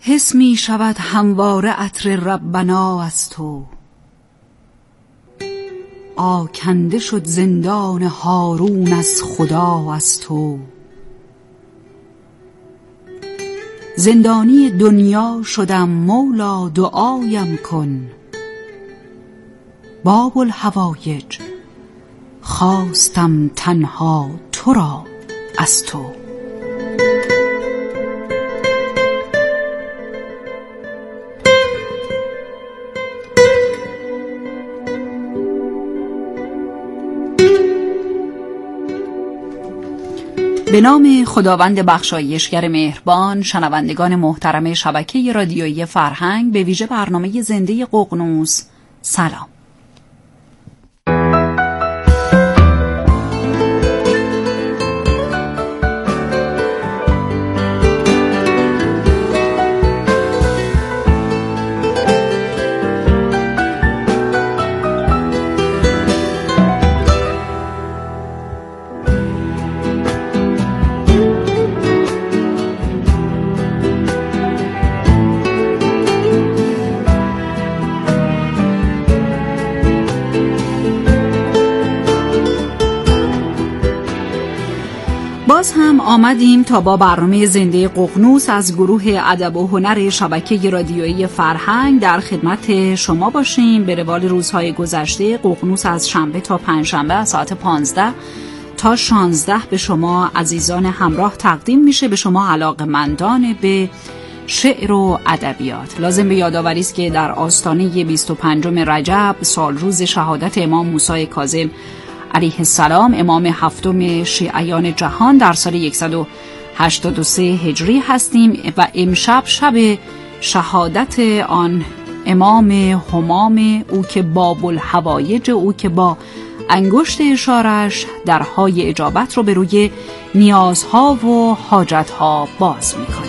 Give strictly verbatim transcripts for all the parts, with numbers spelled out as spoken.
حس می شود همواره عطر ربنا از تو. آکنده شد زندان هارون از خدا از تو. زندانی دنیا شدم مولا دعایم کن. باب الحوایج خواستم تنها تو را از تو. به نام خداوند بخشایشگر مهربان. شنوندگان محترم شبکه رادیویی فرهنگ، به ویژه برنامه زنده ققنوس سلام. باز هم آمدیم تا با برنامه زنده ققنوس از گروه ادب و هنر شبکه رادیویی فرهنگ در خدمت شما باشیم. به روال روزهای گذشته ققنوس از شنبه تا پنجشنبه از ساعت پانزده تا شانزده به شما عزیزان همراه تقدیم میشه، به شما علاقه‌مندان به شعر و ادبیات. لازم به یادآوری است که در آستانه بیست و پنجم رجب، سال روز شهادت امام موسی کاظم علیه السلام، امام هفتم شیعیان جهان، در سال صد و هشتاد و سه هجری هستیم و امشب شب شهادت آن امام همام، او که باب الحوایج، او که با انگشت اشارش درهای اجابت رو به روی نیازها و حاجتها باز میکنه.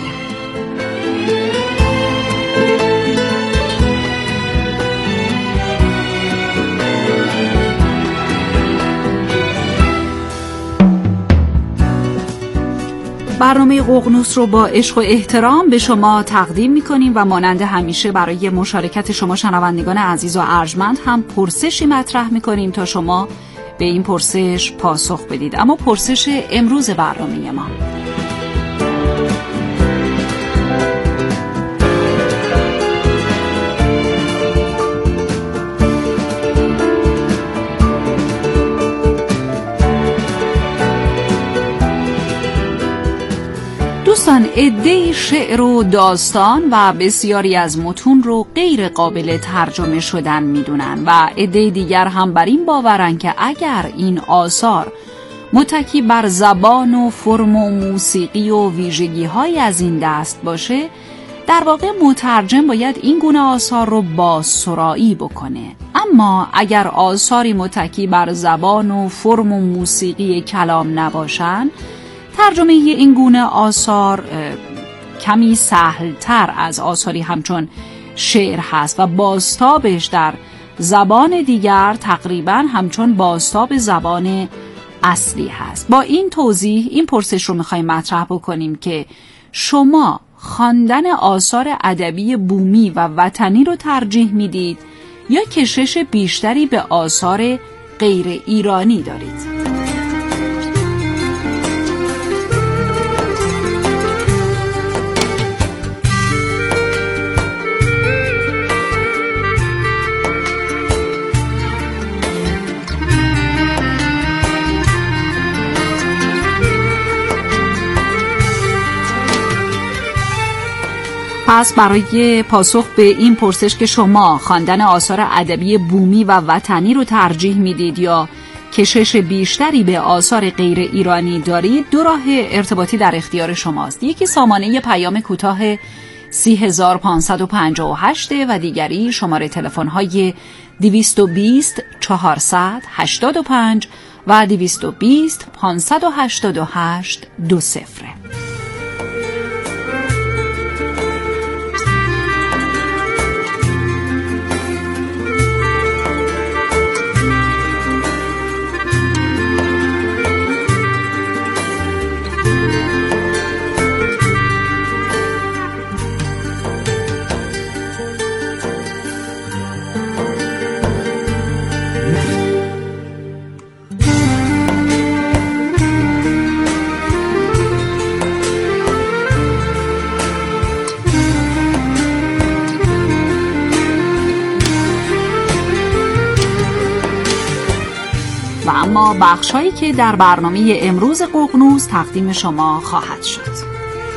برنامه ققنوس رو با عشق و احترام به شما تقدیم می‌کنیم و مانند همیشه برای مشارکت شما شنوندگان عزیز و ارجمند هم پرسشی مطرح می‌کنیم تا شما به این پرسش پاسخ بدید. اما پرسش امروز برنامه ما: دوستان، عده‌ای شعر و داستان و بسیاری از متون رو غیر قابل ترجمه شدن میدونن و عده دیگر هم بر این باورن که اگر این آثار متکی بر زبان و فرم و موسیقی و ویژگی های از این دست باشه، در واقع مترجم باید این گونه آثار رو بازسرایی بکنه. اما اگر آثاری متکی بر زبان و فرم و موسیقی کلام نباشن، ترجمه این گونه آثار کمی سهل‌تر از آثاری همچون شعر هست و بازتابش در زبان دیگر تقریباً همچون بازتاب زبان اصلی هست. با این توضیح این پرسش رو می‌خوایم مطرح بکنیم که شما خواندن آثار ادبی بومی و وطنی رو ترجیح میدید یا کشش بیشتری به آثار غیر ایرانی دارید؟ پس برای پاسخ به این پرسش که شما خواندن آثار ادبی بومی و وطنی رو ترجیح میدید یا کشش بیشتری به آثار غیر ایرانی دارید، دو راه ارتباطی در اختیار شماست. یکی سامانه پیام کوتاه سی هزار پانصد و پنجاه و هشت و دیگری شماره تلفن های دویست و بیست چهارصد هشتاد و پنج و دویست و بیست پانصد و هشتاد و هشت دو صفر. با بخش‌هایی که در برنامه امروز ققنوس تقدیم شما خواهد شد.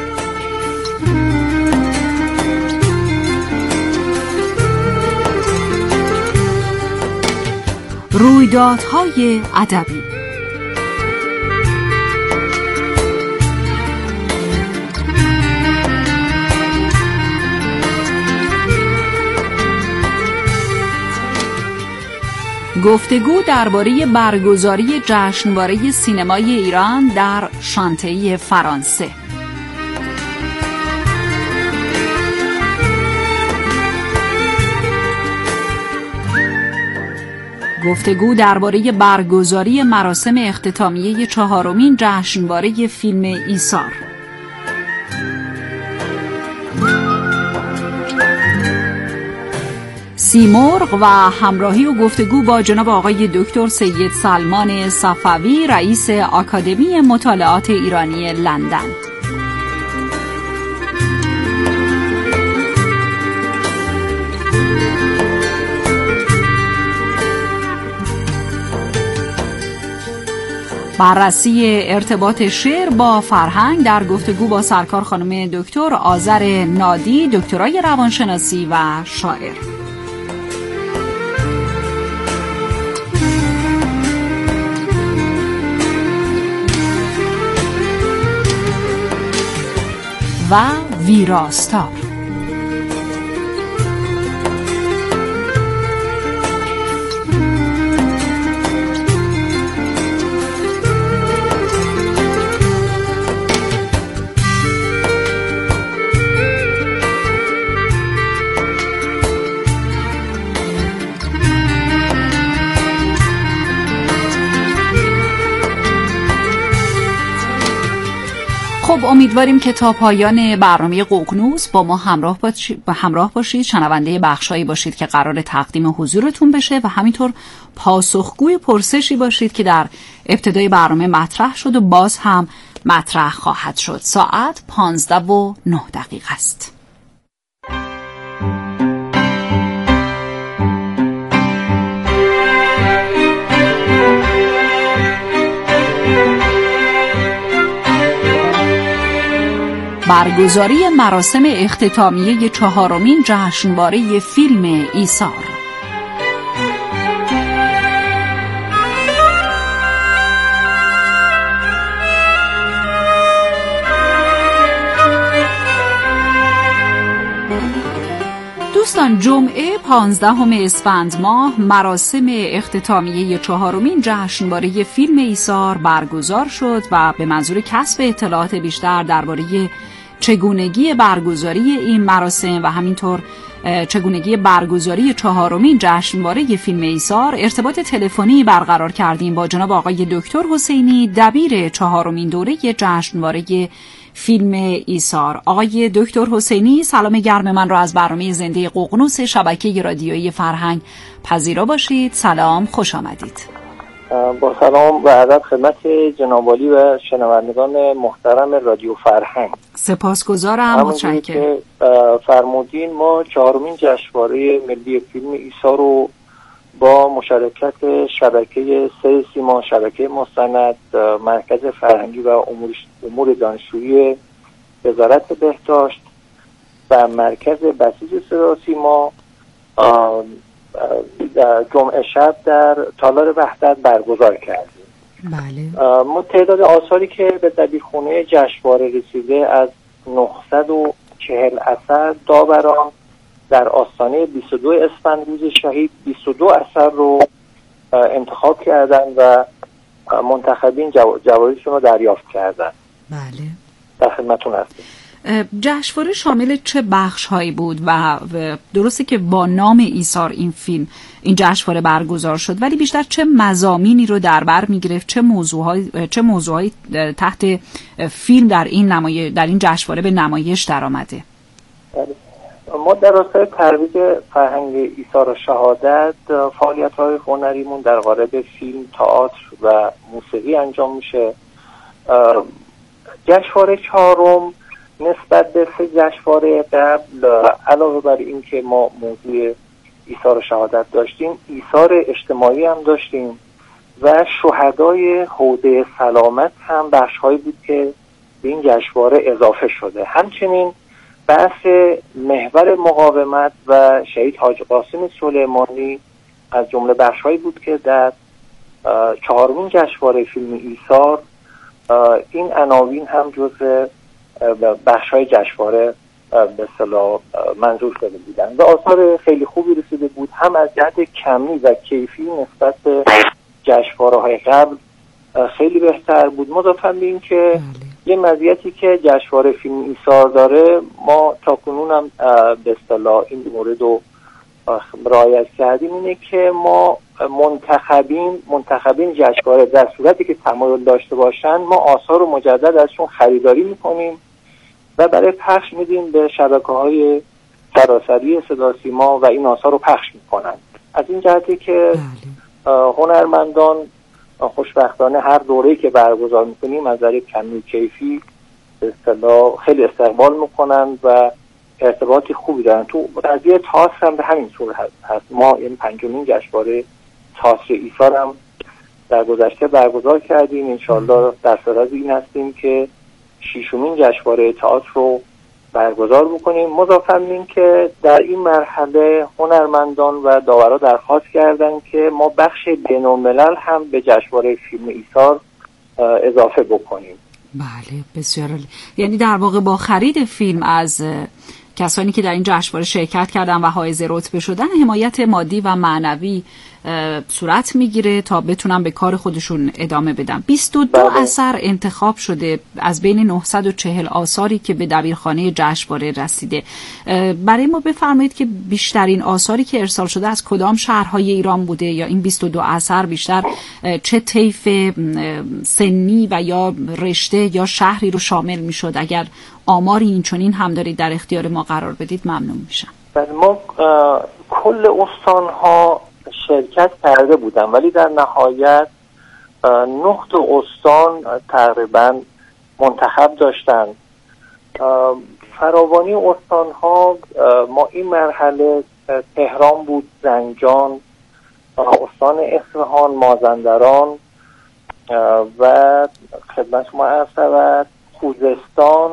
رویدادهای ادبی. گفتگو درباره برگزاری جشنواره سینمای ایران در شانته‌ای فرانسه. گفتگو درباره برگزاری مراسم اختتامیه چهارمین جشنواره فیلم ایثار. سیمرغ و همراهی و گفتگو با جناب آقای دکتر سید سلمان صفوی، رئیس آکادمی مطالعات ایرانی لندن. بررسی ارتباط شعر با فرهنگ در گفتگو با سرکار خانم دکتر آذر نادی، دکترای روانشناسی و شاعر. و ویراستار. خب امیدواریم که تا پایان برنامه ققنوس با ما همراه باشید، همراه باشید، شنونده بخشایی باشید که قرار تقدیم حضورتون بشه و همینطور پاسخگوی پرسشی باشید که در ابتدای برنامه مطرح شد و باز هم مطرح خواهد شد. ساعت پانزده و نه دقیقه است. برگزاری مراسم اختتامیه چهارمین جشنواره فیلم ایثار. دوستان، جمعه پانزدهم اسفند ماه مراسم اختتامیه چهارمین جشنواره فیلم ایثار برگزار شد و به منظور کسب اطلاعات بیشتر درباره چگونگی برگزاری این مراسم و همینطور چگونگی برگزاری چهارمین جشنواره فیلم ایثار ارتباط تلفنی برقرار کردیم با جناب آقای دکتر حسینی، دبیر چهارمین دوره جشنواره فیلم ایثار. آقای دکتر حسینی، سلام گرم من را از برنامه زنده ققنوس شبکه رادیویی فرهنگ پذیرا باشید. سلام، خوش آمدید. با سلام و ادب خدمت جناب عالی و شنوندگان محترم رادیو فرهنگ. سپاسگزارم، متشکرم. که فرمودین، ما چهارمین جشنواره ملی فیلم ایثار رو با مشارکت شبکه سه سیما، شبکه مستند، مرکز فرهنگی و امور امور دانشجویی وزارت بهداشت و مرکز بسیج صدا سیما جمعه شب در تالار وحدت برگزار کردیم. بله. ما تعداد آثاری که به دبیرخونه جشنواره رسیده از نهصد و چهل اثر داوران در آستانه بیست و دو اسفند روز شهید بیست و دو اثر رو انتخاب کردن و منتخبین جوایزشون رو دریافت کردن. بله. در خدمتتون هستیم. جشنواره شامل چه بخش هایی بود و درسته که با نام ایثار این فیلم این جشنواره برگزار شد، ولی بیشتر چه مضامینی رو در بر میگرفت، چه موضوعهای چه موضوعهایی تحت فیلم در این نمایش در این جشنواره به نمایش در آمده؟ ما در راستای ترویج فرهنگ ایثار و شهادت فعالیت‌های هنریمون در قالب فیلم، تئاتر و موسیقی انجام میشه. جشنواره چهارم نسبت به سه جشنواره قبل علاوه بر این که ما موضوع ایثار و شهادت داشتیم، ایثار اجتماعی هم داشتیم و شهدای حوزه سلامت هم بخش‌هایی بود که به این جشنواره اضافه شده. همچنین بحث محور مقاومت و شهید حاج قاسم سلیمانی از جمله بخش‌هایی بود که در چهارمین جشنواره فیلم ایثار این عناوین هم جزء بخش‌های جشنواره به اصطلاح منظور شده بودن و آثار خیلی خوبی رسیده بود، هم از جهت کمی و کیفی نسبت به جشنواره‌های قبل خیلی بهتر بود. مضافاً به این که یه مزیتی که جشنواره فیلم ایثار داره، ما تاکنون هم به اصطلاح این مورد رو رعایت کردیم، اینه که ما منتخبین منتخبین جشنواره در صورتی که تمایل داشته باشن ما آثار رو مجدد ازشون خریداری میکنیم و برای پخش میدیم به شبکه‌های سراسری صدا سیما و این آثار رو پخش میکنن. از این جهتی که هنرمندان خوشبختانه هر دوره‌ای که برگزار میکنیم از نظر کمی کیفی به اصطلاح خیلی استقبال میکنن و ارتباطی خوبی دارن. تو قضیه تئاتر هم به همین صورت هست. ما یعنی پنجمین جشنواره تئاتر ایثار هم در گذشته برگزار کردیم. انشالله در صدد این هستیم که ششمین جشنواره تئاتر رو برگزار بکنیم. مضافاً این که در این مرحله هنرمندان و داورا درخواست کردن که ما بخش بین‌الملل هم به جشنواره فیلم ایثار اضافه بکنیم. بله بسیار عالی. یعنی در واقع با خرید فیلم از کسانی که در این جشنواره شرکت کردن و حائز رتبه شدن حمایت مادی و معنوی صورت میگیره تا بتونن به کار خودشون ادامه بدن. بیست و دو بله. اثر انتخاب شده از بین نهصد و چهل آثاری که به دبیرخانه جشنواره رسیده. برای ما بفرمایید که بیشترین آثاری که ارسال شده از کدام شهرهای ایران بوده یا این بیست و دو اثر بیشتر چه طیف سنی و یا رشته یا شهری رو شامل میشد؟ اگر آماری این چنین هم دارید در اختیار ما قرار بدید ممنون میشم. بله، ما کل استان‌ها شرکت کرده بودن ولی در نهایت نه تا استان تقریبا منتخب داشتن. فراوانی استان‌ها ما این مرحله تهران بود، زنجان، استان اصفهان، مازندران و خدمت شما عرض شود خوزستان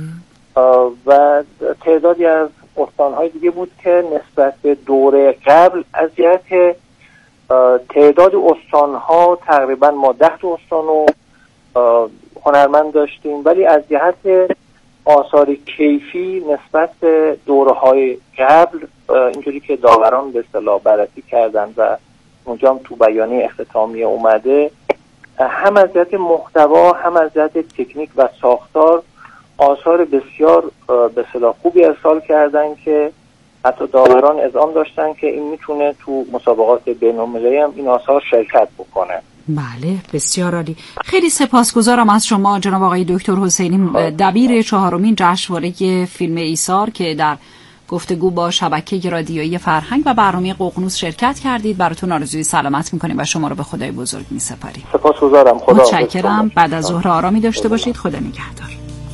و تعدادی از استان‌های دیگه بود که نسبت به دوره قبل از جهت تعداد استان‌ها تقریبا ما ده تا استان رو هنرمند داشتیم، ولی از جهت آثار کیفی نسبت به دوره‌های قبل اینجوری که داوران به اصطلاح بررسی کردن و اونجا هم تو بیانیه اختتامیه اومده، هم از جهت محتوا هم از جهت تکنیک و ساختار آثار بسیار به اصطلاح خوبی ارسال کردن که حتی داوران اذعان داشتن که این میتونه تو مسابقات بین‌المللی هم این آثار شرکت بکنه. بله بسیار عالی. خیلی سپاسگزارم از شما جناب آقای دکتر حسینی، دبیر چهارمین جشنواره فیلم ایثار که در گفتگو با شبکه رادیویی فرهنگ و برنامه ققنوس شرکت کردید. براتون آرزوی سلامت میکنیم و شما رو به خدای بزرگ میسپاریم. سپاسگزارم. خدا متشکرم. بعد از ظهر آرامی داشته باشید. خدا نگهدار.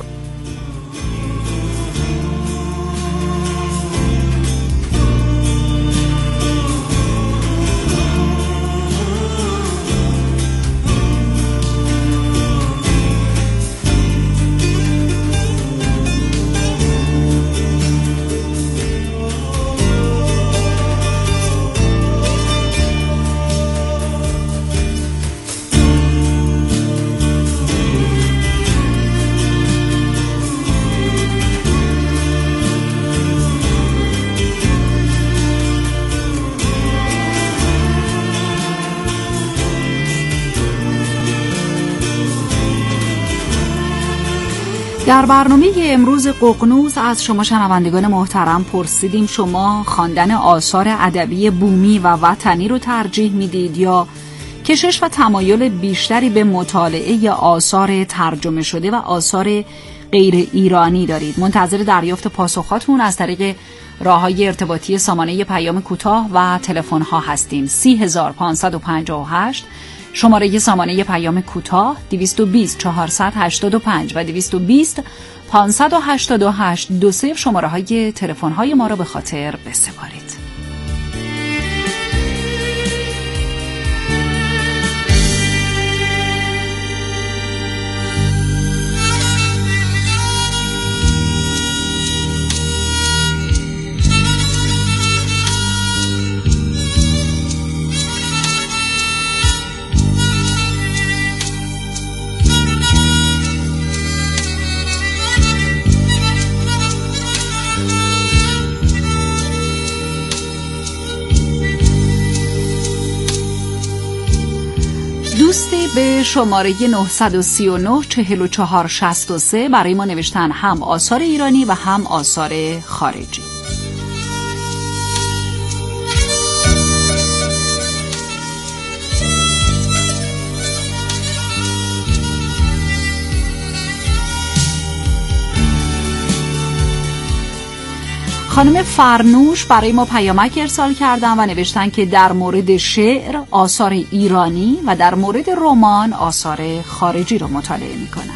در برنامه امروز ققنوس از شما شنوندگان محترم پرسیدیم شما خواندن آثار ادبی بومی و وطنی رو ترجیح میدید یا کشش و تمایل بیشتری به مطالعه آثار ترجمه شده و آثار غیر ایرانی دارید؟ منتظر دریافت پاسخاتون از طریق راه‌های ارتباطی سامانه پیام کوتاه و تلفن‌ها هستیم. سی هزار پانصد و پنجاه و هشت شماره سامانه پیام کوتاه دویست و بیست چهارصد و هشتاد و پنج و دویست و بیست پانصد و هشتاد و هشت دو صفر شماره های تلفن های ما را به خاطر بسپارید. به شماره نه سه نه چهل و چهار شصت و سه برای ما نوشتن هم آثار ایرانی و هم آثار خارجی. خانم فرنوش برای ما پیامک ارسال کردن و نوشتن که در مورد شعر آثار ایرانی و در مورد رمان آثار خارجی رو مطالعه می‌کنن.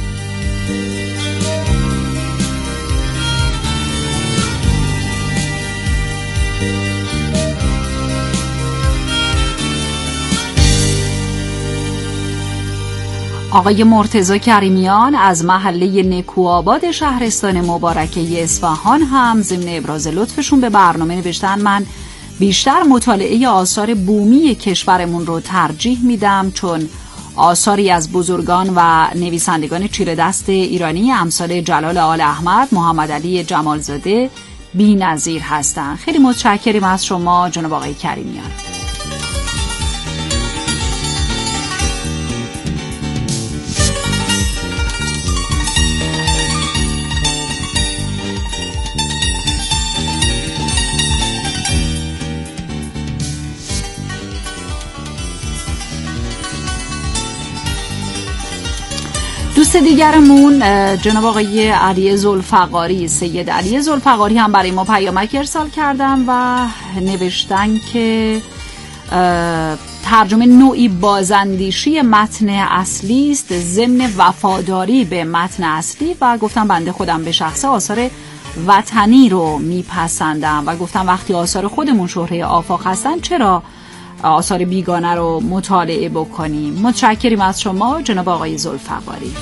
آقای مرتضی کریمیان از محله نکوآباد شهرستان مبارکه اصفهان هم ضمن ابراز لطفشون به برنامه نوشتن من بیشتر مطالعه آثار بومی کشورمون رو ترجیح میدم، چون آثاری از بزرگان و نویسندگان چیره دست ایرانی امثال جلال آل احمد، محمد علی جمالزاده بی‌نظیر هستن. خیلی متشکریم از شما جناب آقای کریمیان. دوست دیگرمون جناب آقای علی ذوالفقاری، سید علی ذوالفقاری هم برای ما پیامک ارسال کردن و نوشتن که ترجمه نوعی بازاندیشی متن اصلی است ضمن وفاداری به متن اصلی و گفتم بنده خودم به شخصه آثار وطنی رو میپسندم و گفتم وقتی آثار خودمون شهره آفاق هستن چرا آثار بیگانه رو مطالعه بکنیم. متشکریم از شما جناب آقای ذوالفقاری.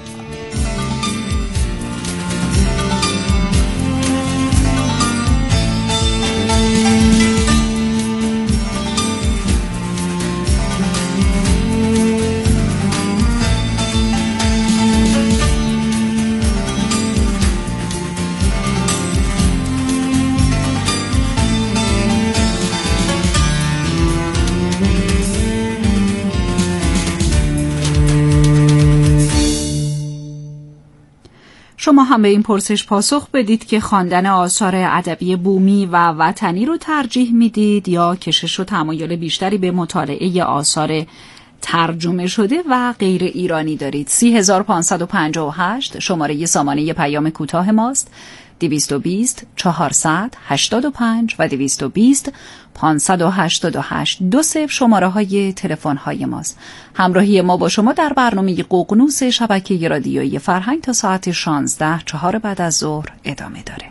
شما هم به این پرسش پاسخ بدید که خواندن آثار ادبی بومی و وطنی رو ترجیح میدید یا کشش و تمایل بیشتری به مطالعه آثار ترجمه شده و غیر ایرانی دارید. سی هزار پانصد و پنجاه و هشت شماره سامانه پیام کوتاه ماست. دویست و بیست چهارصد هشتاد و پنج و دویست و بیست پانصد و هشتاد و هشت دو صفر شماره های تلفن های ماست. همراهی ما با شما در برنامه ققنوس شبکه رادیویی فرهنگ تا ساعت شانزده چهار بعد از ظهر ادامه داره.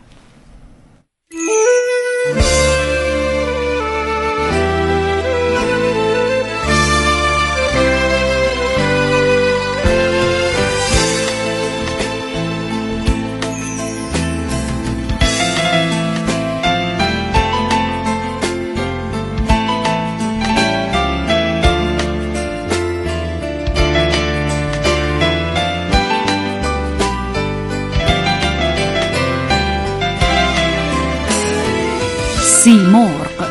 سیمرغ.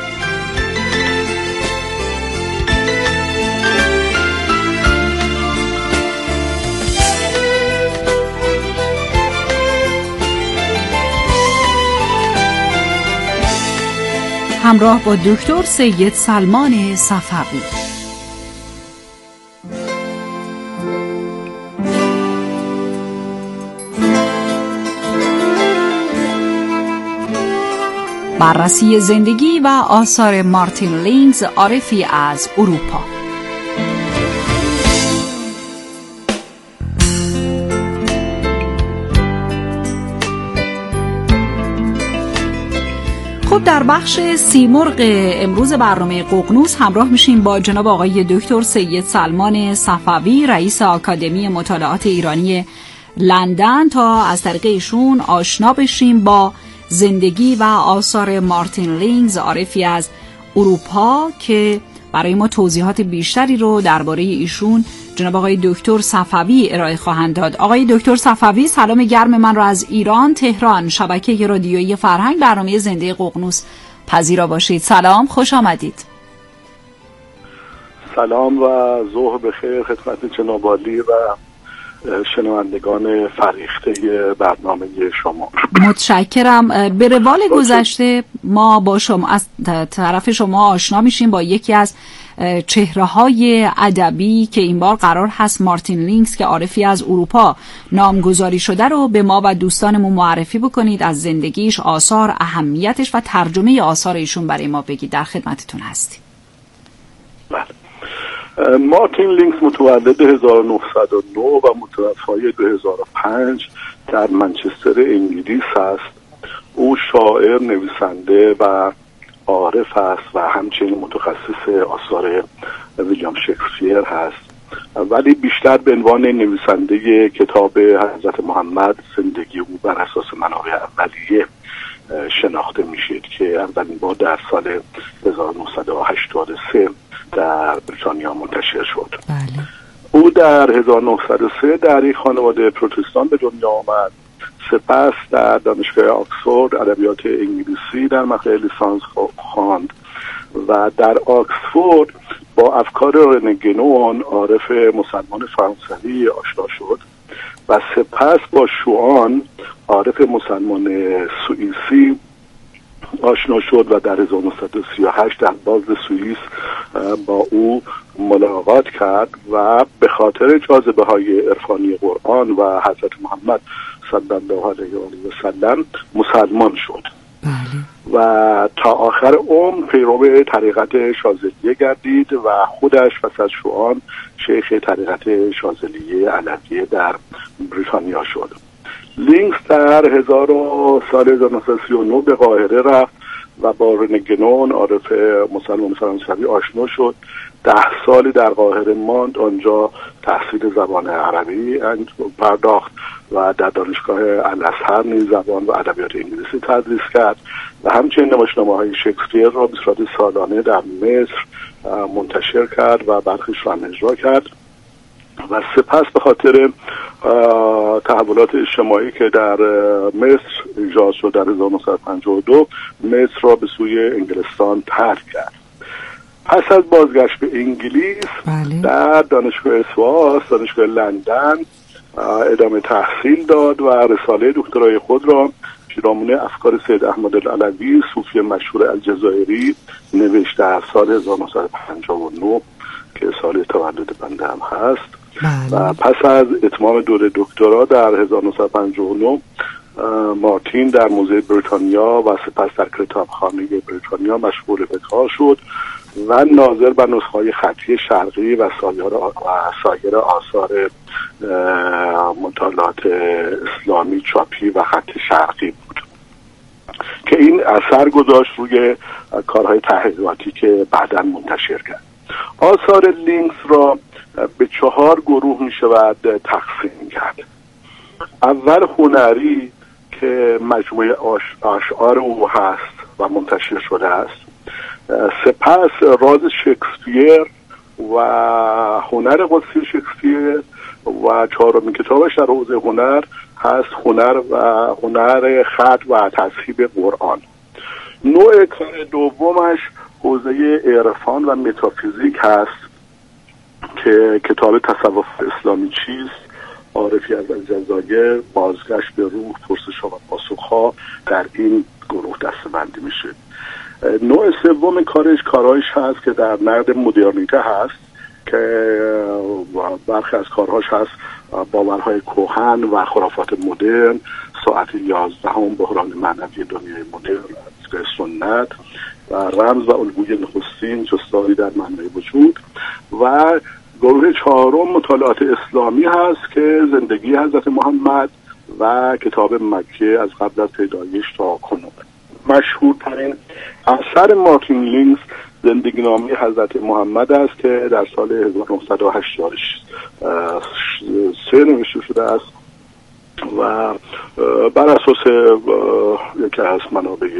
همراه با دکتر سید سلمان صفوی. بررسی زندگی و آثار مارتین لینگز، عارفی از اروپا. خب در بخش سیمرغ امروز برنامه ققنوس همراه میشیم با جناب آقای دکتر سید سلمان صفوی، رئیس آکادمی مطالعات ایرانی لندن، تا از طریق ایشون آشنا بشیم با زندگی و آثار مارتین لینگز، عارفی از اروپا، که برای ما توضیحات بیشتری رو درباره ایشون جناب آقای دکتر صفوی ارائه خواهند داد. آقای دکتر صفوی، سلام گرم من رو از ایران تهران شبکه رادیویی فرهنگ برنامه زنده ققنوس پذیرا باشید. سلام، خوش آمدید. سلام و ظهر بخیر خدمت جناب عالی و شنوندگان فریخته برنامه شما. متشکرم. به روال گذشته ما با شما از طرف شما آشنا میشیم با یکی از چهره‌های ادبی که این بار قرار هست مارتین لینکس که عارفی از اروپا نامگذاری شده رو به ما و دوستانمون معرفی بکنید، از زندگیش، آثار، اهمیتش و ترجمه آثار ایشون برای ما بگید. در خدمتتون هستیم. بله. مارتین لینکس متولد هزار و نهصد و نه و متوفای دو هزار و پنج در منچستر انگلیس است. او شاعر، نویسنده و عارف است و همچنین متخصص آثار ویلیام شکسپیر هست، ولی بیشتر به عنوان نویسنده کتاب حضرت محمد زندگی او بر اساس منابع اولیه شناخته میشید که اولین بار در سال هزار و نهصد و هشتاد و سه در بریتانیا منتشر شد. بله. او در هزار و نهصد و سه در یک خانواده پروتستان به دنیا آمد. سپس در دانشگاه آکسفورد ادبیات انگلیسی در مقطع لیسانس خواند و در آکسفورد با افکار رنه گنون عارف مسلمان فرانسوی آشنا شد و سپس با شوآن عارف مسلمان سوئیسی آشنا شد و در هزار و نهصد و سی و هشت در بازل سوئیس با او ملاقات کرد و به خاطر جاذبه های عرفانی قرآن و حضرت محمد صلی الله علیه و سلم مسلمان شد. بله. و تا آخر عمر پیرو طریقت شاذلیه گردید و خودش پس از شوآن شیخ طریقت شاذلیه علویه در بریتانیا شد. لینکس در هزار و سال هزار و نهصد و سی و نه به قاهره رفت و با رنه گنون عارف مسلمان فرانسوی آشنا شد. ده سال در قاهره ماند، آنجا تحصیل زبان عربی پرداخت و در دانشگاه الازهر نیز زبان و ادبیات انگلیسی تدریس کرد و همچنین نمایشنامه‌های شکسپیر را به صورت سالانه در مصر منتشر کرد و برخیش را اجرا کرد و سپس به خاطر تحولات اجتماعی که در مصر ایجاد شد در هزار و نهصد و پنجاه و دو مصر را به سوی انگلستان ترک کرد. پس از بازگشت به انگلیس بله. در دانشگاه اسواس، دانشگاه لندن ادامه تحصیل داد و رساله دکترای خود را پیرامون افکار سید احمد العلوی صوفی مشهور الجزایری نوشت در سال هزار و نهصد و پنجاه و نه که سال تولد بنده هم هست. بله. و پس از اتمام دوره دکترا در هزار و نهصد و پنجاه و نه مارتین در موزه بریتانیا و سپس در کتابخانه بریتانیا مشغول به کار شد و ناظر بر نسخه‌های خطی شرقی و سایر آثار مطالعات اسلامی چاپی و خط شرقی بود که این اثر گذاشت روی کارهای تحقیقاتی که بعداً منتشر کرد. آثار لینکس را به چهار گروه می شود تقسیم کرد. اول هنری که مجموعه اشعار او هست و منتشر شده است. سپس راز شکسپیر و هنر قدسی شکسپیر و چهارمین کتابش در حوزه هنر هست هنر و هنر خط و تصحیح قرآن. نوع کار دومش حوزه عرفان و متافیزیک هست که کتاب تصوف اسلامی چیست، عارفی از الجزایر، بازگشت به روح، پرسش و پاسخ‌ها در این گروه دسته‌بندی میشه. نوع سوم کارش کارهایش هست که در نقد مدرنیته هست که برخی از کارهاش هست باورهای کهن و خرافات مدرن، ساعت یازدهم، بحران معنوی دنیای مدرن، سنت و رمز و الگوی نخستین، جستاری در معنای وجود. و گروه چهارم مطالعات اسلامی هست که زندگی حضرت محمد و کتاب مکه از قبل از پیدایش تا کنون. مشهورترین اثر مارتین لینکس زندگی نامه حضرت محمد است که در سال هزار و نهصد و هشتاد و سه نوشته شده است و بر اساس یکی از منابع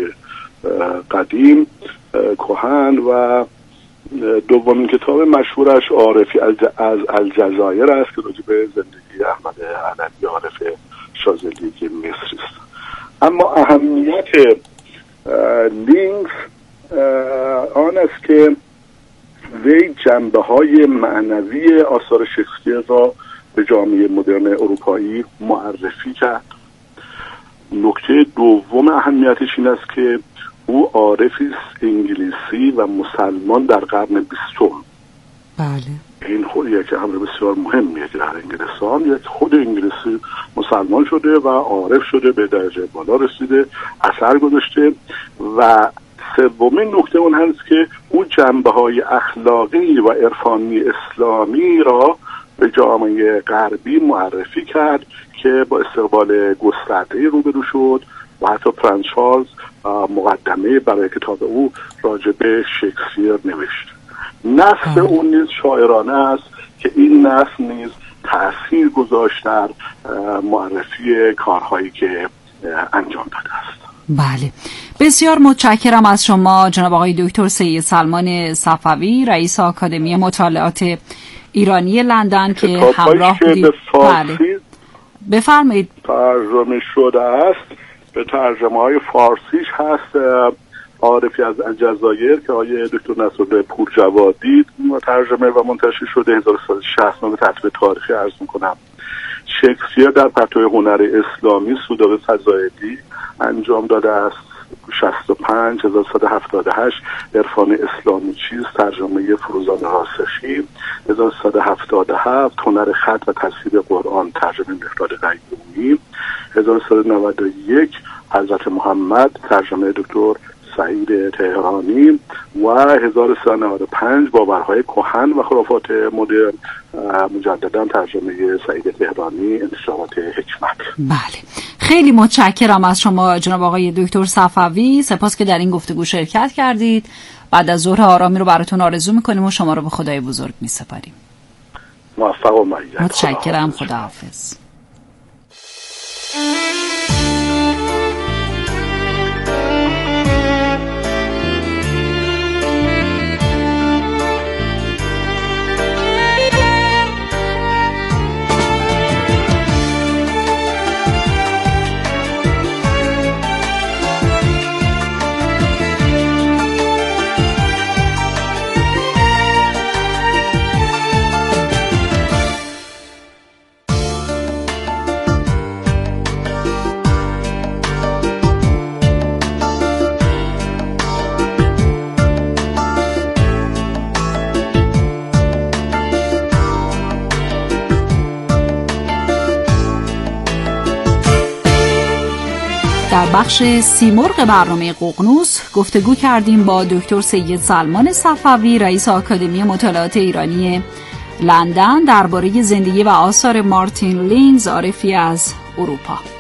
قدیم کهن و دومین کتاب مشهورش عارفی از الجزایر است که راجع به زندگی احمد علوی عارف شاذلی مصری است. اما اهمیت لینکس آن است که وی جنبه های معنوی آثار شکسپیر را به جامعه مدرن اروپایی معرفی کرد. نکته دوم اهمیتش این است که او عارفی است انگلیسی و مسلمان در قرن بیستم. بله. این خود یک امر بسیار مهمیه که در انگلستان یک خود انگلیسی مسلمان شده و عارف شده، به درجه بالا رسیده، اثر گذاشته. و سومین نکته اون هست که او جنبه‌های اخلاقی و عرفانی اسلامی را به جامعه غربی معرفی کرد که با استقبال گسترده روبرو شد و حتی پرنس چارلز مقدمه برای کتاب او راجع به شکسپیر نوشت. نسل اون نیز شاعرانه است که این نسل نیز تأثیر گذاشت در معرفی کارهایی که انجام داده است. بله، بسیار متشکرم از شما جناب آقای دکتر سید سلمان صفوی، رئیس آکادمی مطالعات ایرانی لندن که همراه بودید. بله. بفرمایید. ترجمه شده است، به ترجمه های فارسیش هست عارفی از الجزایر که آقای دکتر نصرالله پورجوادی ترجمه و منتشر شده هزار و سیصد و شصت. به ترتیب تاریخی عرض میکنم. شکسپیر در پرتو هنر اسلامی سودابه فضائلی انجام داده است. شصت و پنج هزار و سیصد و هفتاد و هشت عرفان اسلامی چیست، ترجمه فروزان راسخی. هزار و سیصد و هفتاد و هفت هنر خط و تصویر قرآن، ترجمه مهراد قیومی. هزار و سیصد و نود و یک حضرت محمد، ترجمه دکتر سعید تهرانی. و هزار و سیصد و نود و پنج باورهای کهن و خرافات مدرن، مجددا ترجمه سعید تهرانی، انتشارات حکمت. بله، خیلی متشکرم از شما جناب آقای دکتر صفوی. سپاس که در این گفتگو شرکت کردید. بعد از ظهر آرامی رو براتون آرزو میکنیم و شما رو به خدای بزرگ میسپاریم. موفق و مؤید. متشکرم. خداحافظ. در بخش سیمرغ برنامه ققنوس گفتگو کردیم با دکتر سید سلمان صفوی، رئیس آکادمی مطالعات ایرانی لندن، درباره زندگی و آثار مارتین لینگز، عارفی از اروپا.